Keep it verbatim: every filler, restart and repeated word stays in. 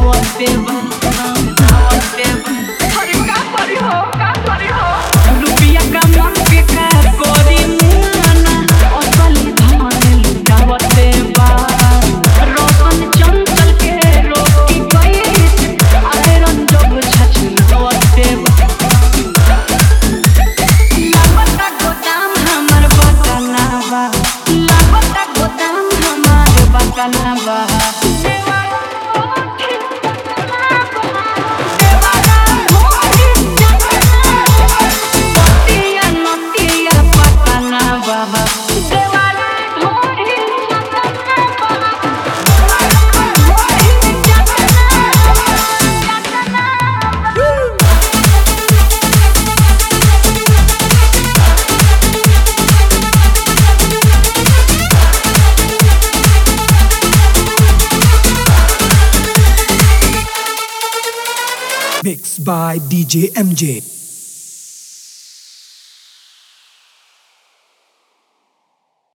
आवते बा आवते बा अरे का करी हो का करी हो रुपया कमा के का कोरी मुआना असली धन लुटावते बा रोशन चंचल के रोकी गई आयरन जब छछनावते बा लागता गोदाम हमर बकनावा लागता गोदाम हमर बकनावा Mixed by D J M J.